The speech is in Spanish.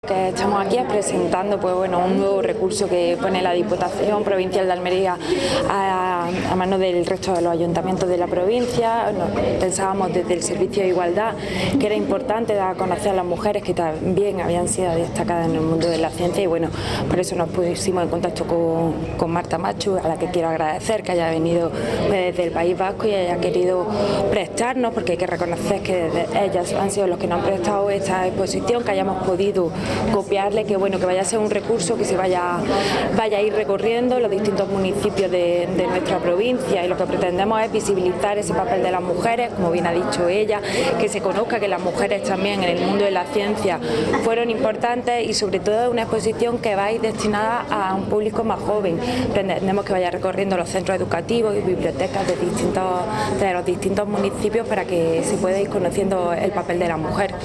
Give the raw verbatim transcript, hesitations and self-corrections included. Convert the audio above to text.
Que estamos aquí presentando pues, bueno, un nuevo recurso que pone la Diputación Provincial de Almería a, a mano del resto de los ayuntamientos de la provincia. Nos pensábamos desde el Servicio de Igualdad que era importante dar a conocer a las mujeres que también habían sido destacadas en el mundo de la ciencia y bueno, por eso nos pusimos en contacto con, con Marta Machu, a la que quiero agradecer que haya venido desde el País Vasco y haya querido prestarnos, porque hay que reconocer que ellas han sido los que nos han prestado esta exposición, que hayamos podido copiarle, que bueno, que vaya a ser un recurso que se vaya, vaya a ir recorriendo los distintos municipios de, de nuestra provincia, y lo que pretendemos es visibilizar ese papel de las mujeres, como bien ha dicho ella, que se conozca que las mujeres también en el mundo de la ciencia fueron importantes, y sobre todo una exposición que va a ir destinada a un público más joven. Pretendemos que vaya recorriendo los centros educativos y bibliotecas de, distintos, de los distintos municipios para que se pueda ir conociendo el papel de la mujer.